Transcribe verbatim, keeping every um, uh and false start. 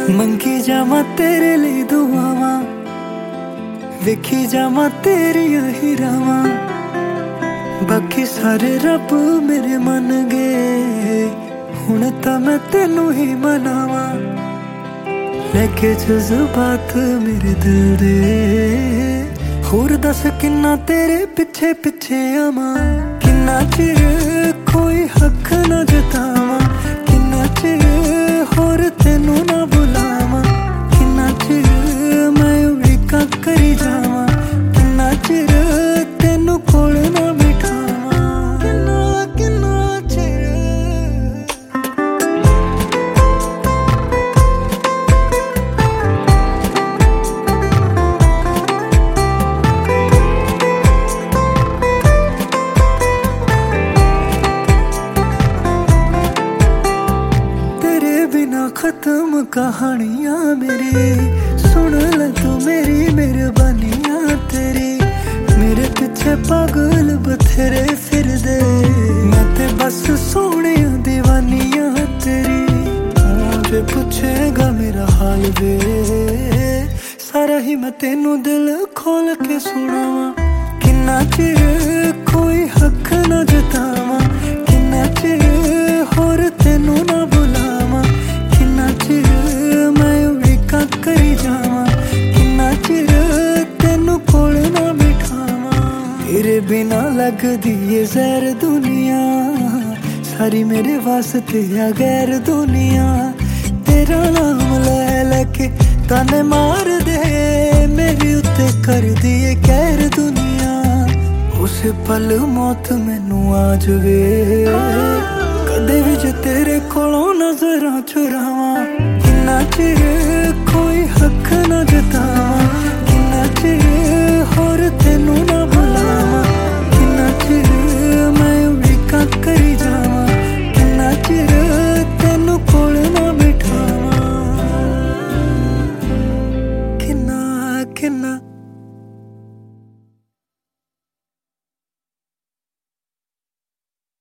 मंगी जावा तेरे लिए दुआवां, वेखी जावा तेरियां ही रावां। बाकी सारे रब मेरे मन गए, हुण तां मैं तेनू ही मनावां। लेके जज्बात मेरे दिल दे, होर दस किन्ना तेरे पिछे पिछे आवां। किन्ना चिर कोई हक ना जतावां, किन्ना चिर होर तेनू ना बुलावां। किन्ना चिर मैं उड़ीकां करी जावां, किन्ना चिर तेनू कोल ना बिठावां। किन्ना किन्ना चिर खत्म कहानियां मेरी, सुन ले तू मेरी मेहरबानियां तेरी। मेरे पीछे पागल बथेरे फिर दे, मैं ते बस सोने दीवानियां तेरी। मुझे पूछेगा मेरा हाल वे, सारा ही मैं तेनू दिल खोल के सुनावां। किन्ना चिर कोई हक ना जतावां, किन्ना चिर होर तेनू ना बुलावां। किन्ना चिर मैं उड़ीकां करी जावां, किन्ना चिर तेनू कोल ना बिठावां। तेरे बिना लगदी ये जहर दुनिया, सारी मेरे वास्ते आ गैर दुनिया। तेरा नाम ले लेके ताने मार दे, मेरे उत्ते कर दिए कहर दुनिया। उस पल मौत मैनू आ जावे, कदे भी जे तेरे कोलों नजरां चुरावां। किन्ना चिर कोई हक ना जतावां,